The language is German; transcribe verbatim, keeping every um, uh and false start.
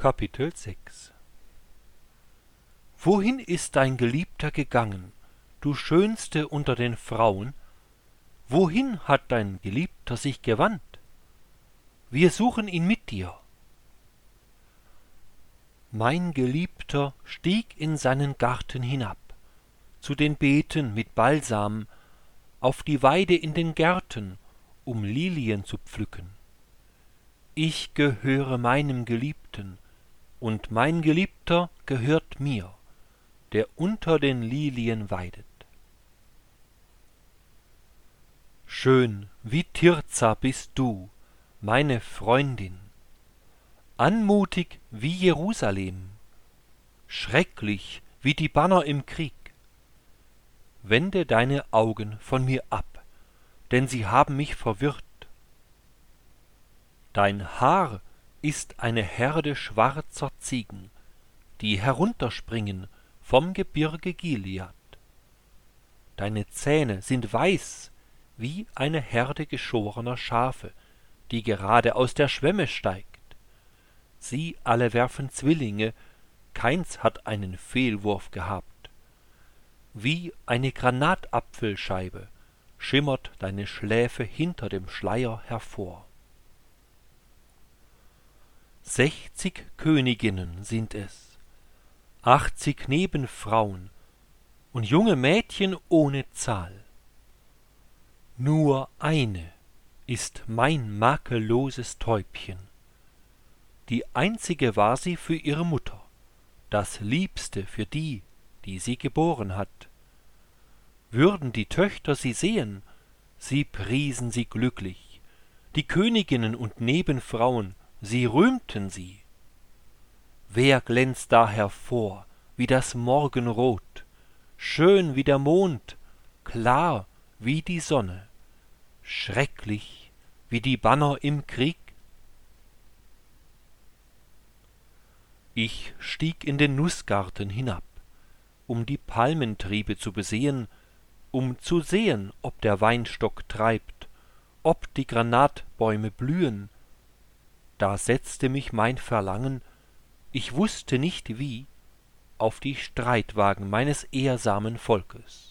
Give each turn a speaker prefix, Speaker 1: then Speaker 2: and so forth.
Speaker 1: Kapitel sechs. Wohin ist dein Geliebter gegangen, du Schönste unter den Frauen? Wohin hat dein Geliebter sich gewandt? Wir suchen ihn mit dir. Mein Geliebter stieg in seinen Garten hinab, zu den Beeten mit Balsam, auf die Weide in den Gärten, um Lilien zu pflücken. Ich gehöre meinem Geliebten, und mein Geliebter gehört mir, der unter den Lilien weidet. Schön wie Tirza bist du, meine Freundin, anmutig wie Jerusalem, schrecklich wie die Banner im Krieg. Wende deine Augen von mir ab, denn sie haben mich verwirrt. Dein Haar ist eine Herde schwarzer Ziegen, die herunterspringen vom Gebirge Gilead. Deine Zähne sind weiß wie eine Herde geschorener Schafe, die gerade aus der Schwemme steigt. Sie alle werfen Zwillinge, keins hat einen Fehlwurf gehabt. Wie eine Granatapfelscheibe schimmert deine Schläfe hinter dem Schleier hervor. Sechzig Königinnen sind es, achtzig Nebenfrauen und junge Mädchen ohne Zahl. Nur eine ist mein makelloses Täubchen. Die einzige war sie für ihre Mutter, das Liebste für die, die sie geboren hat. Würden die Töchter sie sehen, sie priesen sie glücklich, die Königinnen und Nebenfrauen, sie rühmten sie. Wer glänzt da hervor wie das Morgenrot, schön wie der Mond, klar wie die Sonne, schrecklich wie die Banner im Krieg? Ich stieg in den Nußgarten hinab, um die Palmentriebe zu besehen, um zu sehen, ob der Weinstock treibt, ob die Granatbäume blühen. Da setzte mich mein Verlangen, ich wußte nicht wie, auf die Streitwagen meines ehrsamen Volkes.